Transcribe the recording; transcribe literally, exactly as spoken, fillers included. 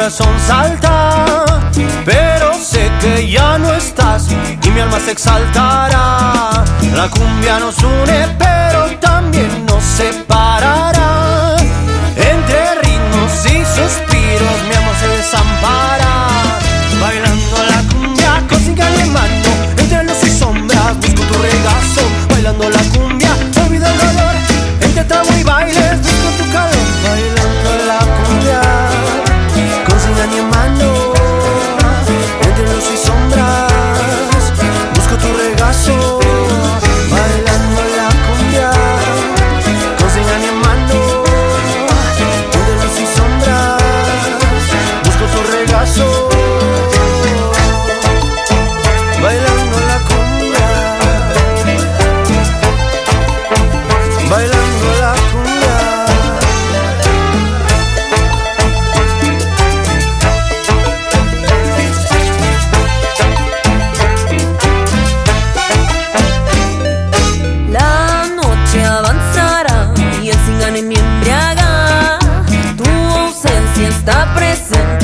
corazón salta, pero sé que ya no estás y mi alma se exaltará. La cumbia nos une, pero también nos separará. Entre ritmos y suspiros mi amor se desampara. Bailando la cumbia con cigarro en mano, entre luz y sombras busco tu regazo. Bailando la cumbia, olvido el dolor, entre trago y bailes busco tu calor. Bailando la cumbia con cigarro en mano, entre luz y sombras busco tu regazo. Bailando la cumbia con cigarro en mano, entre luz y sombras busco tu regazo. Bailando la cumbia, bailando la cumbia. La noche avanzará y el cigano me embriaga. Tu ausencia está presente